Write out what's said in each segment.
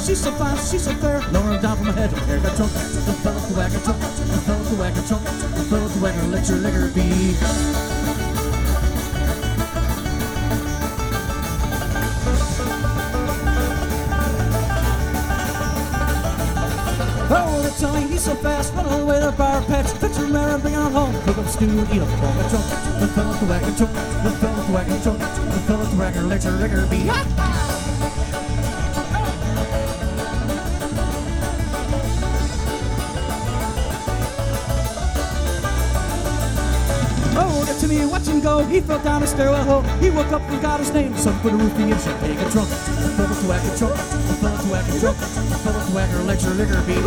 she's so fine, she's so fair. Lower her down from my head, her hair got drunk. The fella with the wagon trunk, the fella with the wagon trunk, the fella with the wagon, let your liquor be. Oh, the telling he's so fast, run all the way to the bar patch. Fetch your mare and bring her home. Cook up stew, eat up the wagon trunk. The fella with the wagon trunk, the fella with the wagon trunk, the fella with the wagon, let your liquor be. Oh, get to me, watch him go. He fell down a stairwell hole. He woke up and got his name. Son put a roofie and champagne and trunk. The fella with the wagon trunk, the fella with the wagon trunk, the fella with the wagon, let your liquor be.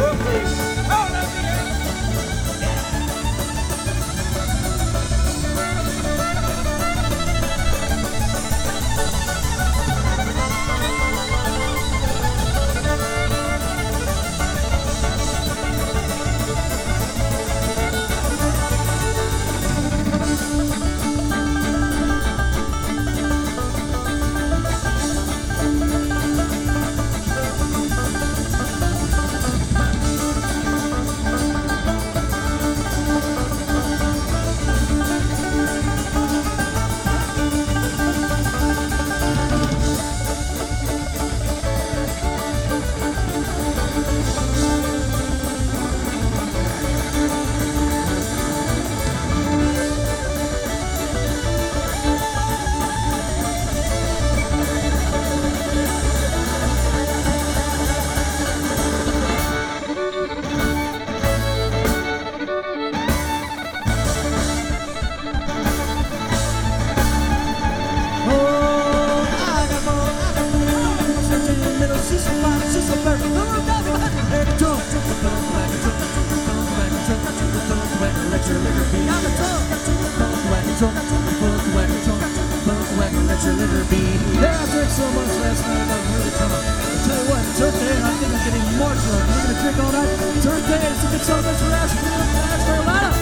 Yeah, I drank so much last night, I was really drunk. I'll tell you what, Turkey, I think I'm getting more drunk. I'm gonna drink all night. Turkey, it's a good song, that's for Asheville, Carolina.